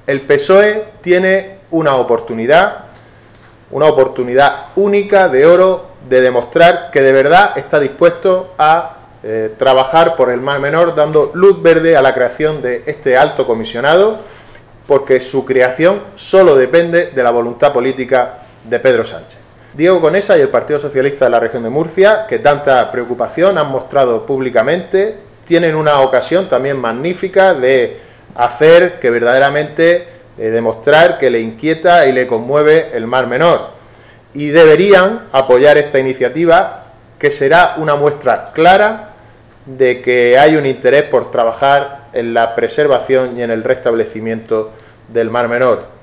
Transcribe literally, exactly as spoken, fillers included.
El P S O E tiene una oportunidad, una oportunidad única de oro de demostrar que de verdad está dispuesto a eh, trabajar por el Mar Menor, dando luz verde a la creación de este alto comisionado, porque su creación solo depende de la voluntad política de Pedro Sánchez. Diego Conesa y el Partido Socialista de la región de Murcia, que tanta preocupación han mostrado públicamente, tienen una ocasión también magnífica de hacer que verdaderamente eh, demostrar que le inquieta y le conmueve el Mar Menor. Y deberían apoyar esta iniciativa, que será una muestra clara de que hay un interés por trabajar en la preservación y en el restablecimiento del Mar Menor.